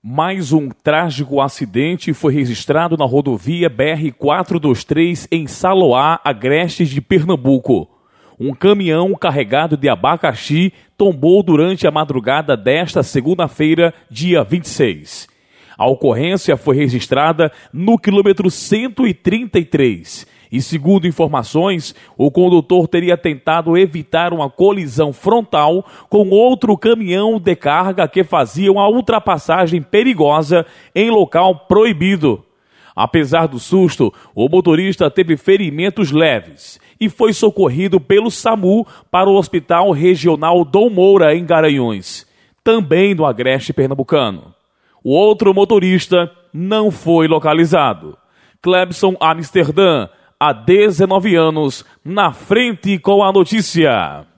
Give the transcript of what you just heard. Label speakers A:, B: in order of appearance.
A: Mais um trágico acidente foi registrado na rodovia BR-423 em Saloá, agreste de Pernambuco. Um caminhão carregado de abacaxi tombou durante a madrugada desta segunda-feira, dia 26. A ocorrência foi registrada no quilômetro 133 e, segundo informações, o condutor teria tentado evitar uma colisão frontal com outro caminhão de carga que fazia uma ultrapassagem perigosa em local proibido. Apesar do susto, o motorista teve ferimentos leves e foi socorrido pelo SAMU para o Hospital Regional Dom Moura, em Garanhuns, também no agreste pernambucano. O outro motorista não foi localizado. Clebson Amsterdã, há 19 anos, na frente com a notícia.